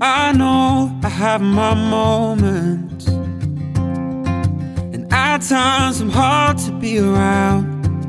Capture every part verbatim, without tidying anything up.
I know I have my moments, and at times I'm hard to be around.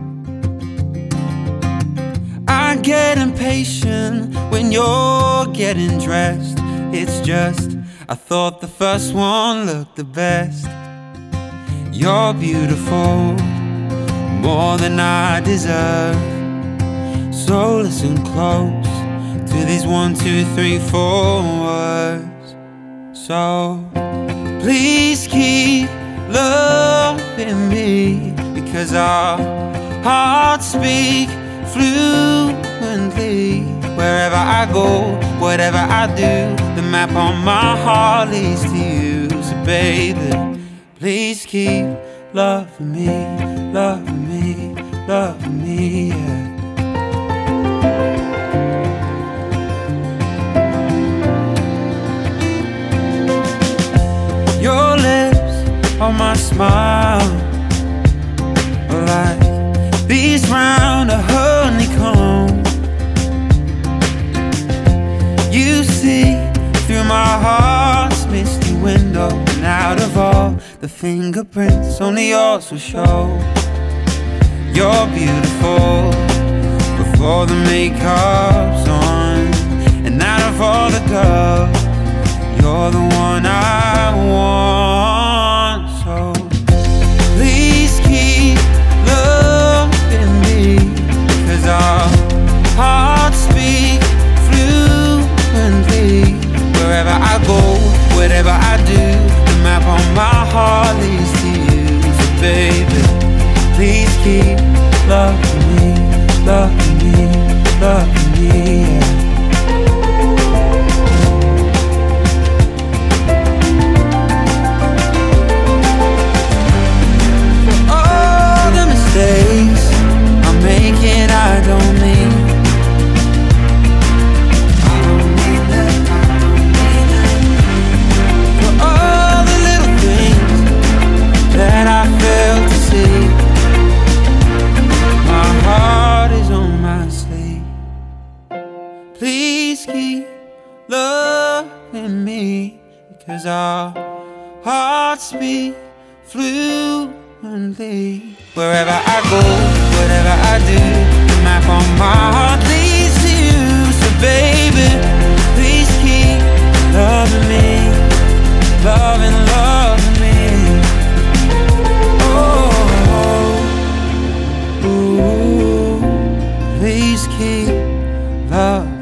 I get impatient when you're getting dressed. It's just, I thought the first one looked the best. You're beautiful, more than I deserve. So listen close to these one, two, three, four words. So please keep loving me, because our hearts speak fluently. Wherever I go, whatever I do, the map on my heart leads to you. So baby, please keep loving me, loving me, loving me, yeah. Your lips on my smile are like bees round a honeycomb. You see through my heart's misty window, and out of all the fingerprints, only yours will show. You're beautiful before the makeup's on, and out of all the girls, you're the one I want. So please keep loving me, because our hearts speak fluently. Wherever I go, whatever I do, the map on my heart leads to you. So baby, please keep loving me, loving me, loving me, yeah. Making I don't mean, I don't mean that, I don't mean that. For all the little things that I failed to see, my heart is on my sleeve. Please keep loving me, because our hearts beat fluently. Wherever I go, whatever I do, the map on my heart leads to you. So baby, please keep loving me, loving, loving me. Oh, ooh, please keep loving